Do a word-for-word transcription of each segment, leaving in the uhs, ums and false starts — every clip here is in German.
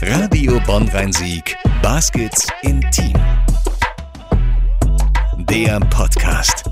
Radio Bonn-Rhein-Sieg. Baskets Intim. Der Podcast.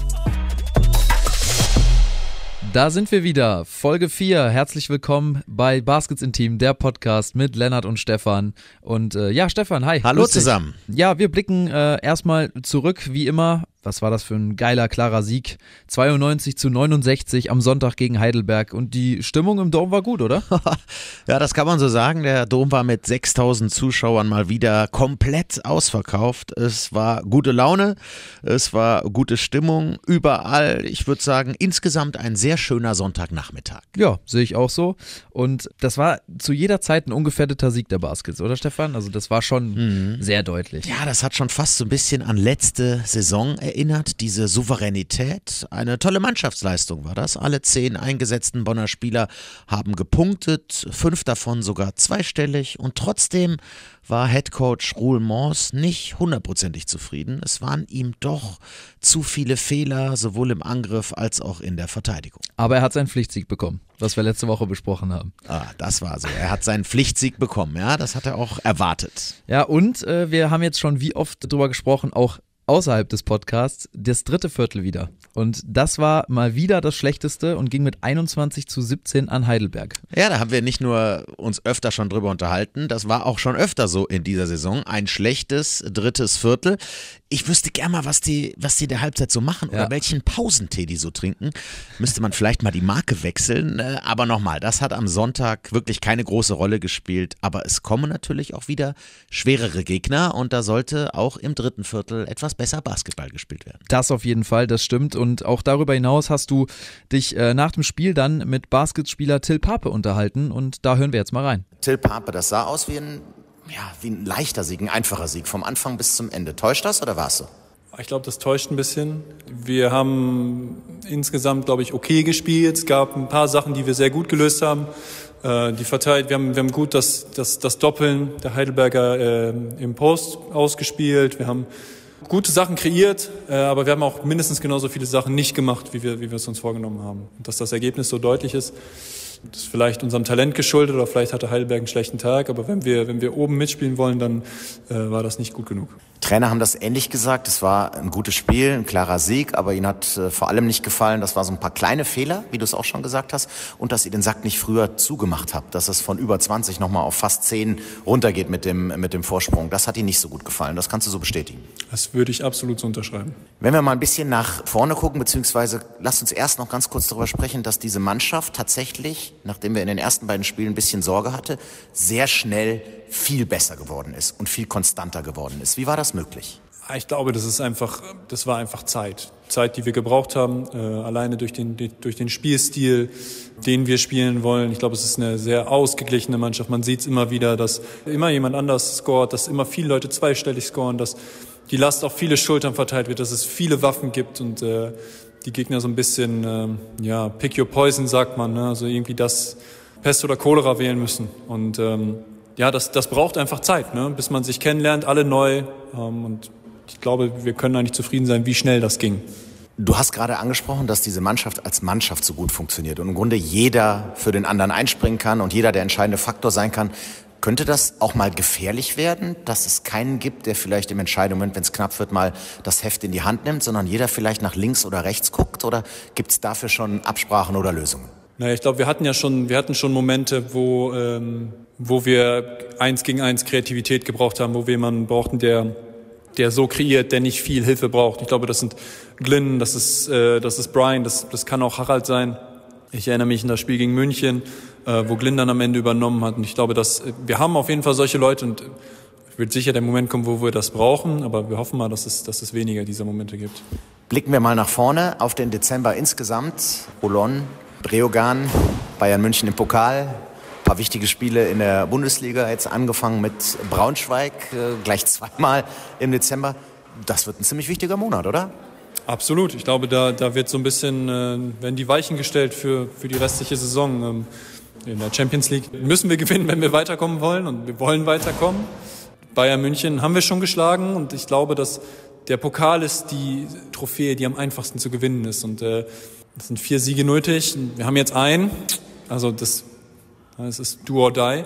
Da sind wir wieder, Folge vier. Herzlich willkommen bei Baskets Intim, der Podcast mit Lennart und Stefan. Und äh, ja, Stefan, hi. Hallo zusammen. Ja, wir blicken äh, erstmal zurück, wie immer. Was war das für ein geiler, klarer Sieg? zweiundneunzig zu neunundsechzig am Sonntag gegen Heidelberg. Und die Stimmung im Dom war gut, oder? Ja, das kann man so sagen. Der Dom war mit sechstausend Zuschauern mal wieder komplett ausverkauft. Es war gute Laune, es war gute Stimmung überall. Ich würde sagen, insgesamt ein sehr schöner Sonntagnachmittag. Ja, sehe ich auch so. Und das war zu jeder Zeit ein ungefährdeter Sieg der Baskets, oder Stefan? Also das war schon mhm. sehr deutlich. Ja, das hat schon fast so ein bisschen an letzte Saison erinnert. Erinnert, diese Souveränität, eine tolle Mannschaftsleistung war das. Alle zehn eingesetzten Bonner Spieler haben gepunktet, fünf davon sogar zweistellig und trotzdem war Headcoach Roel Mors nicht hundertprozentig zufrieden. Es waren ihm doch zu viele Fehler, sowohl im Angriff als auch in der Verteidigung. Aber er hat seinen Pflichtsieg bekommen, was wir letzte Woche besprochen haben. Ah, das war so. Er hat seinen Pflichtsieg bekommen, ja, das hat er auch erwartet. Ja, und äh, wir haben jetzt schon wie oft drüber gesprochen, auch außerhalb des Podcasts, das dritte Viertel wieder. Und das war mal wieder das Schlechteste und ging mit einundzwanzig zu siebzehn an Heidelberg. Ja, da haben wir nicht nur uns öfter schon drüber unterhalten, das war auch schon öfter so in dieser Saison. Ein schlechtes drittes Viertel. Ich wüsste gerne mal, was die, was die der Halbzeit so machen oder ja. welchen Pausentee die so trinken. Müsste man vielleicht mal die Marke wechseln. Aber nochmal, das hat am Sonntag wirklich keine große Rolle gespielt. Aber es kommen natürlich auch wieder schwerere Gegner und da sollte auch im dritten Viertel etwas besser Basketball gespielt werden. Das auf jeden Fall, das stimmt. Und auch darüber hinaus hast du dich äh, nach dem Spiel dann mit Basketspieler Till Pape unterhalten und da hören wir jetzt mal rein. Till Pape, das sah aus wie ein, ja, wie ein leichter Sieg, ein einfacher Sieg, vom Anfang bis zum Ende. Täuscht das oder war es so? Ich glaube, das täuscht ein bisschen. Wir haben insgesamt, glaube ich, okay gespielt. Es gab ein paar Sachen, die wir sehr gut gelöst haben. Äh, die verteilt, wir haben, wir haben gut das, das, das Doppeln der Heidelberger äh, im Post ausgespielt. Wir haben gute Sachen kreiert, äh, aber wir haben auch mindestens genauso viele Sachen nicht gemacht, wie wir, wie wir es uns vorgenommen haben. Und dass das Ergebnis so deutlich ist, das ist vielleicht unserem Talent geschuldet oder vielleicht hatte Heidelberg einen schlechten Tag, aber wenn wir, wenn wir oben mitspielen wollen, dann äh, war das nicht gut genug. Trainer haben das ähnlich gesagt, es war ein gutes Spiel, ein klarer Sieg, aber ihnen hat äh, vor allem nicht gefallen, das waren so ein paar kleine Fehler, wie du es auch schon gesagt hast, und dass ihr den Sack nicht früher zugemacht habt, dass es von über zwanzig nochmal auf fast zehn runtergeht mit dem, mit dem Vorsprung. Das hat ihnen nicht so gut gefallen, das kannst du so bestätigen. Das würde ich absolut so unterschreiben. Wenn wir mal ein bisschen nach vorne gucken, beziehungsweise lasst uns erst noch ganz kurz darüber sprechen, dass diese Mannschaft tatsächlich, nachdem wir in den ersten beiden Spielen ein bisschen Sorge hatte, sehr schnell viel besser geworden ist und viel konstanter geworden ist. Wie war das möglich? Ich glaube, das ist einfach, das war einfach Zeit. Zeit, die wir gebraucht haben, äh, alleine durch den, durch den Spielstil, den wir spielen wollen. Ich glaube, es ist eine sehr ausgeglichene Mannschaft. Man sieht es immer wieder, dass immer jemand anders scoret, dass immer viele Leute zweistellig scoren, dass die Last auf viele Schultern verteilt wird, dass es viele Waffen gibt und äh, die Gegner so ein bisschen, äh, ja, pick your poison, sagt man, ne? Also irgendwie das Pest oder Cholera wählen müssen. Und ähm, ja, das, das braucht einfach Zeit, ne? Bis man sich kennenlernt, alle neu. Ähm, und ich glaube, wir können eigentlich zufrieden sein, wie schnell das ging. Du hast gerade angesprochen, dass diese Mannschaft als Mannschaft so gut funktioniert und im Grunde jeder für den anderen einspringen kann und jeder der entscheidende Faktor sein kann. Könnte das auch mal gefährlich werden, dass es keinen gibt, der vielleicht im entscheidenden Moment, wenn es knapp wird, mal das Heft in die Hand nimmt, sondern jeder vielleicht nach links oder rechts guckt? Oder gibt es dafür schon Absprachen oder Lösungen? Naja, ich glaube, wir hatten ja schon, wir hatten schon Momente, wo, ähm, wo wir eins gegen eins Kreativität gebraucht haben, wo wir jemanden brauchten, der, der so kreiert, der nicht viel Hilfe braucht. Ich glaube, das sind Glynn, das ist, äh, das ist Brian, das, das kann auch Harald sein. Ich erinnere mich an das Spiel gegen München, äh, wo Glynn dann am Ende übernommen hat. Und ich glaube, dass wir haben auf jeden Fall solche Leute und es wird sicher der Moment kommen, wo wir das brauchen. Aber wir hoffen mal, dass es, dass es weniger dieser Momente gibt. Blicken wir mal nach vorne auf den Dezember insgesamt. Olon, Breogan, Bayern München im Pokal. Ein paar wichtige Spiele in der Bundesliga. Jetzt angefangen mit Braunschweig, äh, gleich zweimal im Dezember. Das wird ein ziemlich wichtiger Monat, oder? Absolut. Ich glaube, da, da wird so ein bisschen, äh, werden die Weichen gestellt für, für die restliche Saison. Ähm, in der Champions League müssen wir gewinnen, wenn wir weiterkommen wollen und wir wollen weiterkommen. Bayern München haben wir schon geschlagen und ich glaube, dass der Pokal ist die Trophäe, die am einfachsten zu gewinnen ist und äh, es sind vier Siege nötig. Wir haben jetzt einen, also das, das ist do or die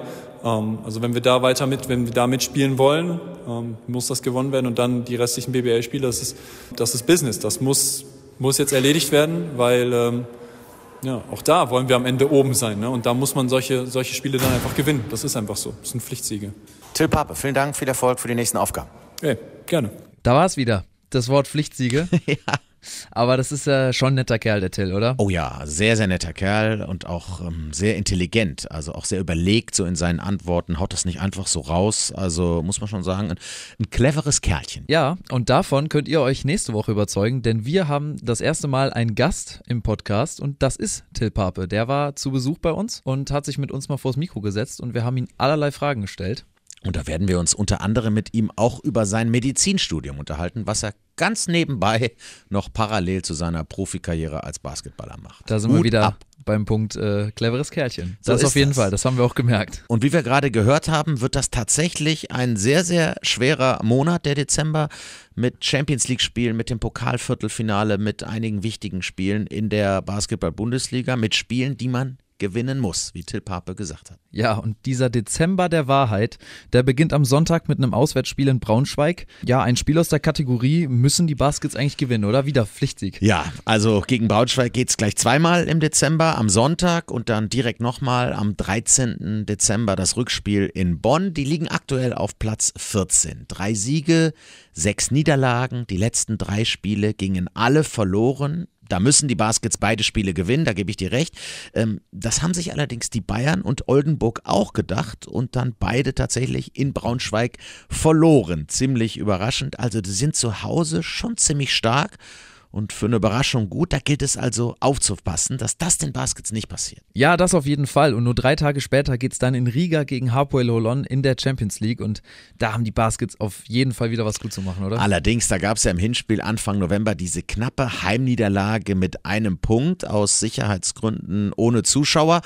Ähm, also wenn wir da weiter mit, wenn wir da mitspielen wollen, ähm, muss das gewonnen werden und dann die restlichen B B L-Spiele, das ist, das ist Business. Das muss, muss jetzt erledigt werden, weil ähm, ja, auch da wollen wir am Ende oben sein. Ne? Und da muss man solche, solche Spiele dann einfach gewinnen. Das ist einfach so. Das sind Pflichtsiege. Till Pape, vielen Dank, viel Erfolg für die nächsten Aufgaben. Hey, gerne. Da war es wieder. Das Wort Pflichtsiege. Ja. Aber das ist ja schon ein netter Kerl, der Till, oder? Oh ja, sehr, sehr netter Kerl und auch ähm, sehr intelligent, also auch sehr überlegt so in seinen Antworten, haut das nicht einfach so raus, also muss man schon sagen, ein, ein cleveres Kerlchen. Ja, und davon könnt ihr euch nächste Woche überzeugen, denn wir haben das erste Mal einen Gast im Podcast und das ist Till Pape. Der war zu Besuch bei uns und hat sich mit uns mal vors Mikro gesetzt und wir haben ihn allerlei Fragen gestellt. Und da werden wir uns unter anderem mit ihm auch über sein Medizinstudium unterhalten, was er ganz nebenbei noch parallel zu seiner Profikarriere als Basketballer macht. Da sind Hut wir wieder ab. beim Punkt äh, cleveres Kerlchen. So Das ist auf jeden das. Fall, das haben wir auch gemerkt. Und wie wir gerade gehört haben, wird das tatsächlich ein sehr, sehr schwerer Monat, der Dezember, mit Champions-League-Spielen, mit dem Pokalviertelfinale, mit einigen wichtigen Spielen in der Basketball-Bundesliga, mit Spielen, die man gewinnen muss, wie Till Pape gesagt hat. Ja, und dieser Dezember der Wahrheit, der beginnt am Sonntag mit einem Auswärtsspiel in Braunschweig. Ja, ein Spiel aus der Kategorie, müssen die Baskets eigentlich gewinnen, oder? Wieder Pflichtsieg. Ja, also gegen Braunschweig geht es gleich zweimal im Dezember, am Sonntag und dann direkt nochmal am dreizehnten Dezember das Rückspiel in Bonn. Die liegen aktuell auf Platz vierzehn. Drei Siege, sechs Niederlagen, die letzten drei Spiele gingen alle verloren. Da müssen die Baskets beide Spiele gewinnen, da gebe ich dir recht. Ähm, das haben sich allerdings die Bayern und Oldenburg auch gedacht und dann beide tatsächlich in Braunschweig verloren. Ziemlich überraschend. Also die sind zu Hause schon ziemlich stark und für eine Überraschung gut. Da gilt es also aufzupassen, dass das den Baskets nicht passiert. Ja, das auf jeden Fall. Und nur drei Tage später geht es dann in Riga gegen Hapoel Holon in der Champions League. Und da haben die Baskets auf jeden Fall wieder was gut zu machen, oder? Allerdings, da gab es ja im Hinspiel Anfang November diese knappe Heimniederlage mit einem Punkt aus Sicherheitsgründen ohne Zuschauer.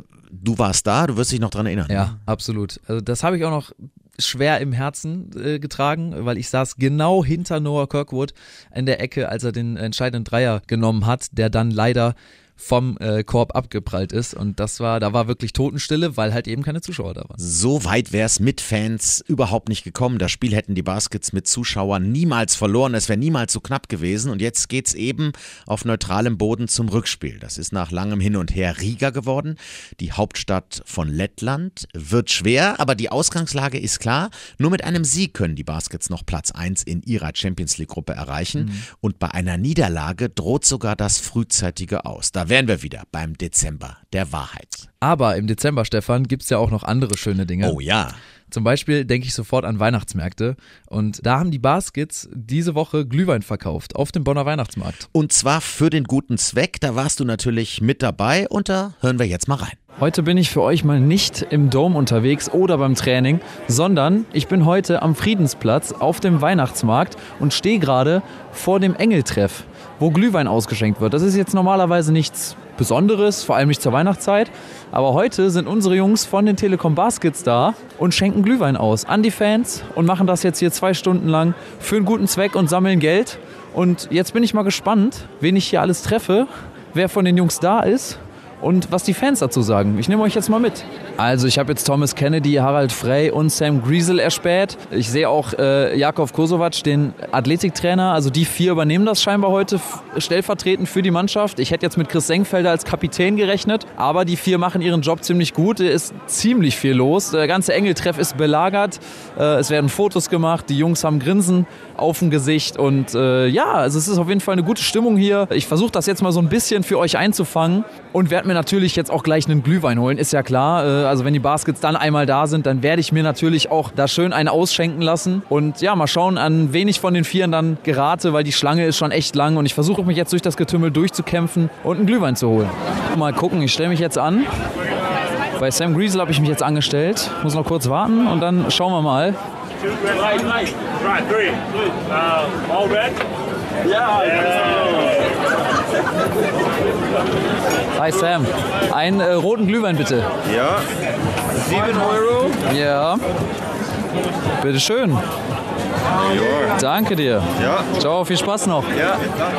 Du warst da, du wirst dich noch dran erinnern. Ja, absolut. Also das habe ich auch noch schwer im Herzen äh, getragen, weil ich saß genau hinter Noah Kirkwood in der Ecke, als er den entscheidenden Dreier genommen hat, der dann leider vom äh, Korb abgeprallt ist und das war, da war wirklich Totenstille, weil halt eben keine Zuschauer da waren. So weit wäre es mit Fans überhaupt nicht gekommen. Das Spiel hätten die Baskets mit Zuschauern niemals verloren, es wäre niemals so knapp gewesen und jetzt geht's eben auf neutralem Boden zum Rückspiel. Das ist nach langem Hin und Her Riga geworden, die Hauptstadt von Lettland. Wird schwer, aber die Ausgangslage ist klar. Nur mit einem Sieg können die Baskets noch Platz eins in ihrer Champions-League-Gruppe erreichen mhm. und bei einer Niederlage droht sogar das frühzeitige Aus. Da wären wir wieder beim Dezember der Wahrheit. Aber im Dezember, Stefan, gibt es ja auch noch andere schöne Dinge. Oh ja. Zum Beispiel denke ich sofort an Weihnachtsmärkte und da haben die Baskets diese Woche Glühwein verkauft auf dem Bonner Weihnachtsmarkt. Und zwar für den guten Zweck, da warst du natürlich mit dabei und da hören wir jetzt mal rein. Heute bin ich für euch mal nicht im Dom unterwegs oder beim Training, sondern ich bin heute am Friedensplatz auf dem Weihnachtsmarkt und stehe gerade vor dem Engeltreff, wo Glühwein ausgeschenkt wird. Das ist jetzt normalerweise nichts Besonderes, vor allem nicht zur Weihnachtszeit. Aber heute sind unsere Jungs von den Telekom Baskets da und schenken Glühwein aus an die Fans und machen das jetzt hier zwei Stunden lang für einen guten Zweck und sammeln Geld. Und jetzt bin ich mal gespannt, wen ich hier alles treffe, wer von den Jungs da ist und was die Fans dazu sagen. Ich nehme euch jetzt mal mit. Also ich habe jetzt Thomas Kennedy, Harald Frey und Sam Griesel erspäht. Ich sehe auch äh, Jakov Kosovac, den Athletiktrainer. Also die vier übernehmen das scheinbar heute f- stellvertretend für die Mannschaft. Ich hätte jetzt mit Chris Senkfelder als Kapitän gerechnet, aber die vier machen ihren Job ziemlich gut. Es ist ziemlich viel los. Der ganze Engeltreff ist belagert. Äh, es werden Fotos gemacht. Die Jungs haben Grinsen auf dem Gesicht. Und äh, ja, also es ist auf jeden Fall eine gute Stimmung hier. Ich versuche das jetzt mal so ein bisschen für euch einzufangen und werde mir natürlich jetzt auch gleich einen Glühwein holen, ist ja klar. Äh, Also wenn die Baskets dann einmal da sind, dann werde ich mir natürlich auch da schön einen ausschenken lassen. Und ja, mal schauen, an wen ich von den Vieren dann gerate, weil die Schlange ist schon echt lang. Und ich versuche mich jetzt durch das Getümmel durchzukämpfen und einen Glühwein zu holen. Mal gucken, ich stelle mich jetzt an. Bei Sam Griesel habe ich mich jetzt angestellt. Muss noch kurz warten und dann schauen wir mal. Hi Sam, einen äh, roten Glühwein bitte. Ja, sieben Euro. Ja. Bitteschön. Danke dir. Ja. Ciao, viel Spaß noch. Ja,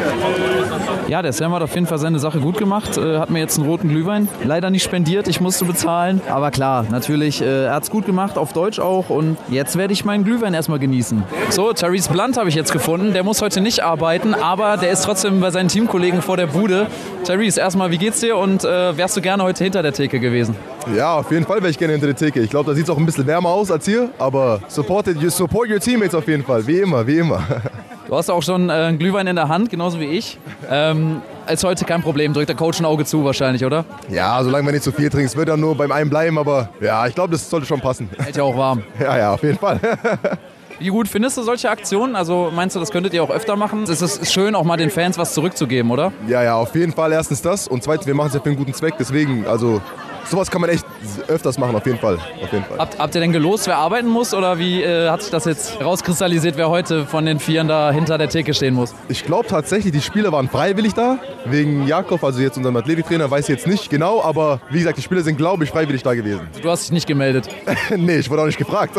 danke. Ja, der Sam hat auf jeden Fall seine Sache gut gemacht. Äh, hat mir jetzt einen roten Glühwein leider nicht spendiert. Ich musste bezahlen. Aber klar, natürlich, äh, er hat es gut gemacht, auf Deutsch auch. Und jetzt werde ich meinen Glühwein erstmal genießen. So, Therese Blunt habe ich jetzt gefunden. Der muss heute nicht arbeiten, aber der ist trotzdem bei seinen Teamkollegen vor der Bude. Therese, erstmal, wie geht's dir und äh, wärst du gerne heute hinter der Theke gewesen? Ja, auf jeden Fall wäre ich gerne hinter der Theke. Ich glaube, da sieht es auch ein bisschen wärmer aus als hier. Aber support, you support your teammates auf jeden Fall. Wie immer, wie immer. Du hast auch schon äh, einen Glühwein in der Hand, genauso wie ich. Ähm, ist heute kein Problem, drückt der Coach ein Auge zu wahrscheinlich, oder? Ja, solange wir nicht zu viel trinken, es wird dann nur beim einen bleiben. Aber ja, ich glaube, das sollte schon passen. Hält ja auch warm. Ja, ja, auf jeden Fall. Wie gut findest du solche Aktionen? Also meinst du, das könntet ihr auch öfter machen? Es ist schön, auch mal den Fans was zurückzugeben, oder? Ja, ja, auf jeden Fall erstens das. Und zweitens, wir machen es ja für einen guten Zweck. Deswegen, also sowas kann man echt öfters machen, auf jeden Fall. Auf jeden Fall. Habt, habt ihr denn gelost, wer arbeiten muss? Oder wie äh, hat sich das jetzt rauskristallisiert, wer heute von den Vieren da hinter der Theke stehen muss? Ich glaube tatsächlich, die Spieler waren freiwillig da. Wegen Jakob, also jetzt unserem Athletiktrainer, weiß ich jetzt nicht genau. Aber wie gesagt, die Spieler sind, glaube ich, freiwillig da gewesen. Du hast dich nicht gemeldet? Nee, ich wurde auch nicht gefragt.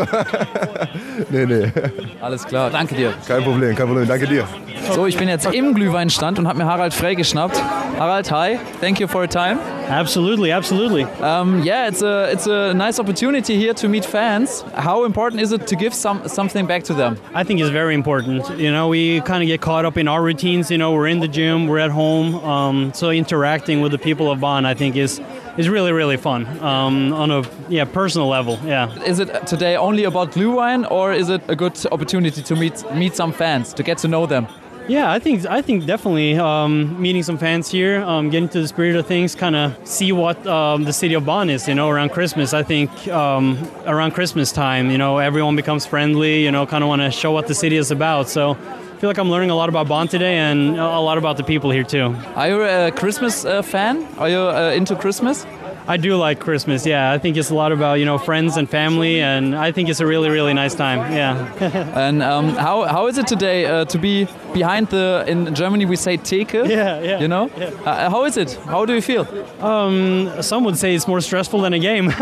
nee, nee. Alles klar, danke dir. Kein Problem, kein Problem, danke dir. So, ich bin jetzt im Glühweinstand und habe mir Harald Frey geschnappt. Harald, hi, thank you for your time. Absolutely, absolutely. Um, yeah, it's a it's a nice opportunity here to meet fans. How important is it to give some something back to them? I think it's very important. You know, we kind of get caught up in our routines. You know, we're in the gym, we're at home. Um, so interacting with the people of Bonn, I think, is is really really fun um, on a yeah personal level. Yeah. Is it today only about Glühwein, or is it a good opportunity to meet meet some fans, to get to know them? Yeah, I think I think definitely um, meeting some fans here, um, getting to the spirit of things, kind of see what um, the city of Bonn is. You know, around Christmas, I think um, around Christmas time, you know, everyone becomes friendly. You know, kind of want to show what the city is about. So I feel like I'm learning a lot about Bonn today and a lot about the people here too. Are you a Christmas uh, fan? Are you uh, into Christmas? I do like Christmas, yeah. I think it's a lot about, you know, friends and family, and I think it's a really, really nice time, yeah. And um, how how is it today uh, to be behind the, in Germany we say Theke, yeah, yeah, you know? Yeah. Uh, how is it? How do you feel? Um, some would say it's more stressful than a game.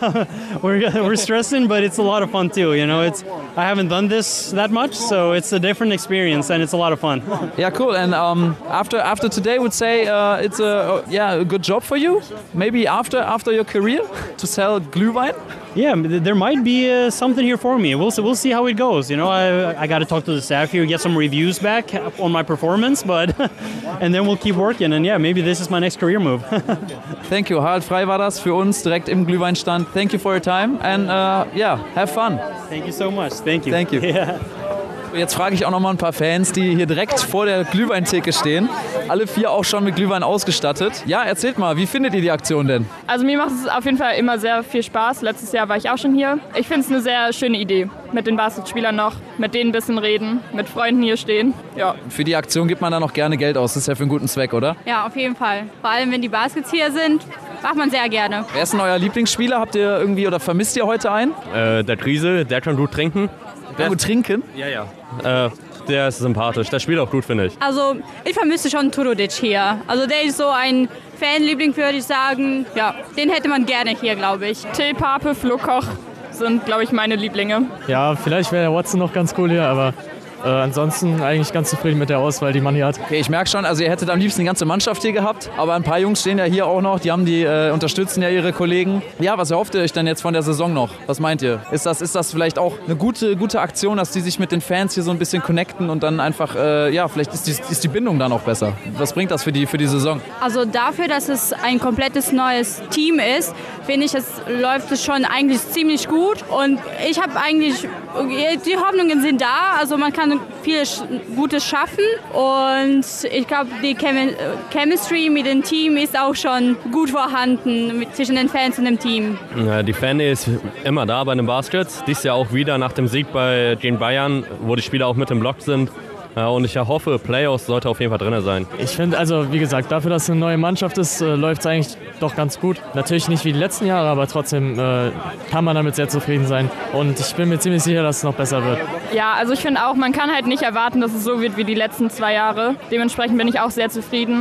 we're, we're stressing, but it's a lot of fun too, you know? It's I haven't done this that much, so it's a different experience, and it's a lot of fun. Yeah, cool. And um, after after today, would say uh, it's a yeah a good job for you. Maybe after after your career to sell Glühwein. Yeah, there might be uh, something here for me. We'll see, we'll see how it goes. You know, I I got to talk to the staff here, get some reviews back on my performance, but and then we'll keep working. And yeah, maybe this is my next career move. Thank you. Harald Frey war das für uns direkt im Glühweinstand. Thank you for your time and uh, yeah, have fun. Thank you so much. Thank you. Thank you. Yeah. Jetzt frage ich auch noch mal ein paar Fans, die hier direkt vor der Glühweintheke stehen. Alle vier auch schon mit Glühwein ausgestattet. Ja, erzählt mal, wie findet ihr die Aktion denn? Also mir macht es auf jeden Fall immer sehr viel Spaß. Letztes Jahr war ich auch schon hier. Ich finde es eine sehr schöne Idee. Mit den Basketspielern noch, mit denen ein bisschen reden, mit Freunden hier stehen. Ja. Für die Aktion gibt man da noch gerne Geld aus. Das ist ja für einen guten Zweck, oder? Ja, auf jeden Fall. Vor allem, wenn die Baskets hier sind, macht man sehr gerne. Wer ist denn euer Lieblingsspieler? Habt ihr irgendwie oder vermisst ihr heute einen? Äh, der Driesel, der kann gut trinken. Der gut trinken? Ja, ja. Äh, der ist sympathisch. Der spielt auch gut, finde ich. Also, ich vermisse schon Turudic hier. Also, der ist so ein Fanliebling, würde ich sagen. Ja, den hätte man gerne hier, glaube ich. Till Pape, Flo Koch sind, glaube ich, meine Lieblinge. Ja, vielleicht wäre der Watson noch ganz cool hier, aber äh, ansonsten eigentlich ganz zufrieden mit der Auswahl, die man hier hat. Okay, ich merke schon, also ihr hättet am liebsten die ganze Mannschaft hier gehabt, aber ein paar Jungs stehen ja hier auch noch, die haben die äh, unterstützen ja ihre Kollegen. Ja, was erhofft ihr euch denn jetzt von der Saison noch? Was meint ihr? Ist das, ist das vielleicht auch eine gute, gute Aktion, dass die sich mit den Fans hier so ein bisschen connecten und dann einfach, äh, ja, vielleicht ist die, ist die Bindung dann auch besser? Was bringt das für die, für die Saison? Also dafür, dass es ein komplettes neues Team ist, finde ich, es läuft es schon eigentlich ziemlich gut und ich habe eigentlich, die Hoffnungen sind da, also man kann viel Gutes schaffen und ich glaube, die Chemi- Chemistry mit dem Team ist auch schon gut vorhanden mit, zwischen den Fans und dem Team. Ja, die Fan ist immer da bei den Baskets. Dies Jahr auch wieder nach dem Sieg bei den Bayern, wo die Spieler auch mit im Block sind. Ja, und ich hoffe, Playoffs sollte auf jeden Fall drin sein. Ich finde, also wie gesagt, dafür, dass es eine neue Mannschaft ist, äh, läuft es eigentlich doch ganz gut. Natürlich nicht wie die letzten Jahre, aber trotzdem äh, kann man damit sehr zufrieden sein. Und ich bin mir ziemlich sicher, dass es noch besser wird. Ja, also ich finde auch, man kann halt nicht erwarten, dass es so wird wie die letzten zwei Jahre. Dementsprechend bin ich auch sehr zufrieden.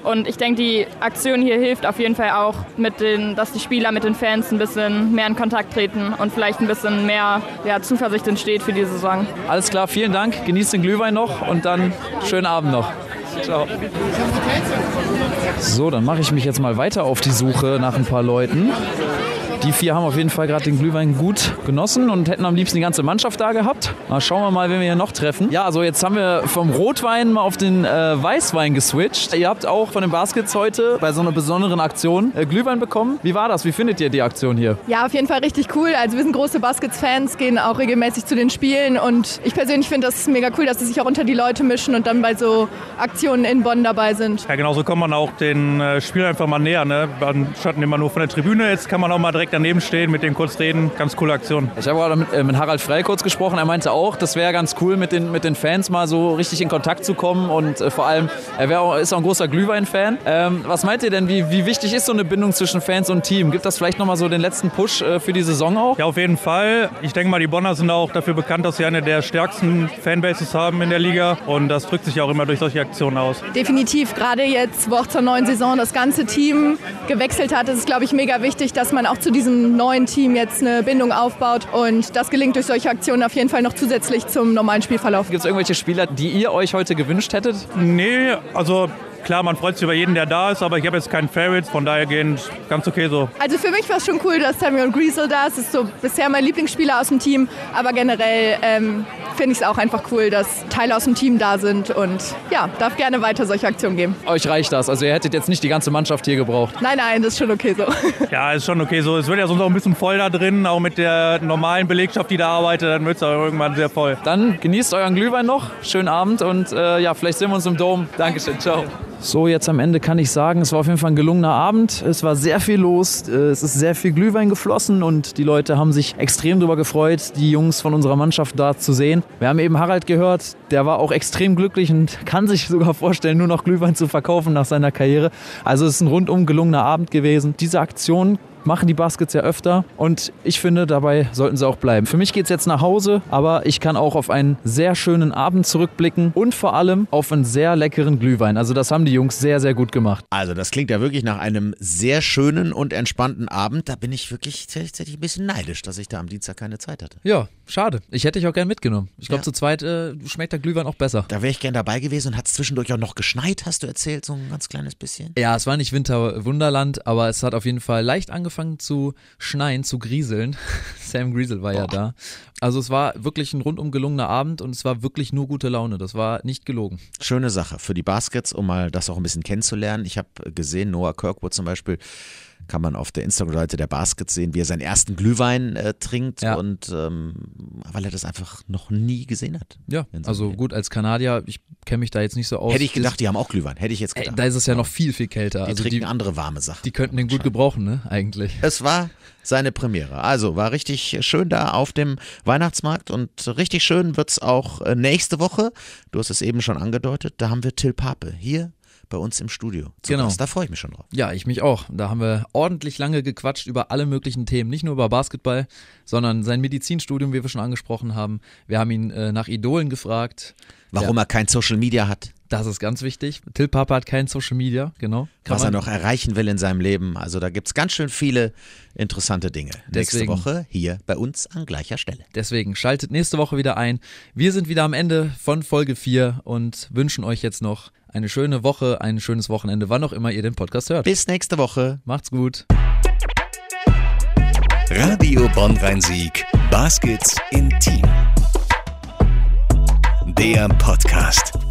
Und ich denke, die Aktion hier hilft auf jeden Fall auch, mit den, dass die Spieler mit den Fans ein bisschen mehr in Kontakt treten und vielleicht ein bisschen mehr ja, Zuversicht entsteht für die Saison. Alles klar, vielen Dank. Genießt den Glühwein noch und dann schönen Abend noch. Ciao. So, dann mache ich mich jetzt mal weiter auf die Suche nach ein paar Leuten. Die vier haben auf jeden Fall gerade den Glühwein gut genossen und hätten am liebsten die ganze Mannschaft da gehabt. Mal schauen wir mal, wen wir hier noch treffen. Ja, also jetzt haben wir vom Rotwein mal auf den äh, Weißwein geswitcht. Ihr habt auch von den Baskets heute bei so einer besonderen Aktion äh, Glühwein bekommen. Wie war das? Wie findet ihr die Aktion hier? Ja, auf jeden Fall richtig cool. Also wir sind große Baskets-Fans, gehen auch regelmäßig zu den Spielen und ich persönlich finde das mega cool, dass sie sich auch unter die Leute mischen und dann bei so Aktionen in Bonn dabei sind. Ja, genauso kommt man auch den äh, Spielern einfach mal näher. Ne? Anstatt immer nur von der Tribüne, jetzt kann man auch mal direkt daneben stehen, mit denen kurz reden. Ganz coole Aktion. Ich habe gerade mit, äh, mit Harald Frey kurz gesprochen. Er meinte auch, das wäre ganz cool, mit den, mit den Fans mal so richtig in Kontakt zu kommen und äh, vor allem, er auch, ist auch ein großer Glühwein-Fan. Ähm, was meint ihr denn, wie, wie wichtig ist so eine Bindung zwischen Fans und Team? Gibt das vielleicht nochmal so den letzten Push äh, für die Saison auch? Ja, auf jeden Fall. Ich denke mal, die Bonner sind auch dafür bekannt, dass sie eine der stärksten Fanbases haben in der Liga und das drückt sich auch immer durch solche Aktionen aus. Definitiv, gerade jetzt, wo auch zur neuen Saison das ganze Team gewechselt hat, ist es, glaube ich, mega wichtig, dass man auch zu diesem neuen Team jetzt eine Bindung aufbaut und das gelingt durch solche Aktionen auf jeden Fall noch zusätzlich zum normalen Spielverlauf. Gibt es irgendwelche Spieler, die ihr euch heute gewünscht hättet? Nee, also klar, man freut sich über jeden, der da ist, aber ich habe jetzt keinen Favorites, von daher gehend ganz okay so. Also für mich war es schon cool, dass Samuel Griesel da ist. Das ist so bisher mein Lieblingsspieler aus dem Team, aber generell ähm, finde ich es auch einfach cool, dass Teile aus dem Team da sind und ja, darf gerne weiter solche Aktionen geben. Euch reicht das? Also ihr hättet jetzt nicht die ganze Mannschaft hier gebraucht? Nein, nein, das ist schon okay so. Ja, ist schon okay so. Es wird ja sonst auch ein bisschen voll da drin, auch mit der normalen Belegschaft, die da arbeitet, dann wird es auch irgendwann sehr voll. Dann genießt euren Glühwein noch, schönen Abend und äh, ja, vielleicht sehen wir uns im Dom. Dankeschön, ciao. So, jetzt am Ende kann ich sagen, es war auf jeden Fall ein gelungener Abend. Es war sehr viel los, es ist sehr viel Glühwein geflossen und die Leute haben sich extrem darüber gefreut, die Jungs von unserer Mannschaft da zu sehen. Wir haben eben Harald gehört, der war auch extrem glücklich und kann sich sogar vorstellen, nur noch Glühwein zu verkaufen nach seiner Karriere. Also es ist ein rundum gelungener Abend gewesen. Diese Aktion machen die Baskets ja öfter und ich finde, dabei sollten sie auch bleiben. Für mich geht es jetzt nach Hause, aber ich kann auch auf einen sehr schönen Abend zurückblicken und vor allem auf einen sehr leckeren Glühwein. Also das haben die Jungs sehr, sehr gut gemacht. Also das klingt ja wirklich nach einem sehr schönen und entspannten Abend. Da bin ich wirklich tatsächlich ein bisschen neidisch, dass ich da am Dienstag keine Zeit hatte. Ja, schade. Ich hätte dich auch gern mitgenommen. Ich glaube, ja. zu zweit äh, schmeckt der Glühwein auch besser. Da wäre ich gern dabei gewesen und hat es zwischendurch auch noch geschneit, hast du erzählt, so ein ganz kleines bisschen. Ja, es war nicht Winterwunderland, aber es hat auf jeden Fall leicht angefangen zu schneien, zu grieseln. Sam Griesel war Boah. ja da. Also es war wirklich ein rundum gelungener Abend und es war wirklich nur gute Laune. Das war nicht gelogen. Schöne Sache für die Baskets, um mal das auch ein bisschen kennenzulernen. Ich habe gesehen, Noah Kirkwood zum Beispiel, kann man auf der Instagram-Seite der Baskets sehen, wie er seinen ersten Glühwein äh, trinkt ja. und ähm, weil er das einfach noch nie gesehen hat. Ja, also Leben. Gut, als Kanadier, ich kenne mich da jetzt nicht so aus. Hätte ich gedacht, die haben auch Glühwein, hätte ich jetzt gedacht. Ey, da ist es ja noch viel, viel kälter. Die also trinken die, andere warme Sachen. Die könnten den gut gebrauchen, ne, eigentlich. Es war seine Premiere, also war richtig schön da auf dem Weihnachtsmarkt und richtig schön wird es auch nächste Woche, du hast es eben schon angedeutet, da haben wir Till Pape hier bei uns im Studio. Genau. Gast. Da freue ich mich schon drauf. Ja, ich mich auch. Da haben wir ordentlich lange gequatscht über alle möglichen Themen. Nicht nur über Basketball, sondern sein Medizinstudium, wie wir schon angesprochen haben. Wir haben ihn äh, nach Idolen gefragt. Warum ja. er kein Social Media hat. Das ist ganz wichtig. Till Pape hat kein Social Media, genau. Kann Was er noch erreichen will in seinem Leben. Also da gibt es ganz schön viele interessante Dinge. Deswegen, nächste Woche hier bei uns an gleicher Stelle. Deswegen schaltet nächste Woche wieder ein. Wir sind wieder am Ende von Folge vier und wünschen euch jetzt noch eine schöne Woche, ein schönes Wochenende, wann auch immer ihr den Podcast hört. Bis nächste Woche. Macht's gut. Radio Bonn Rhein-Sieg. Baskets im Team. Der Podcast.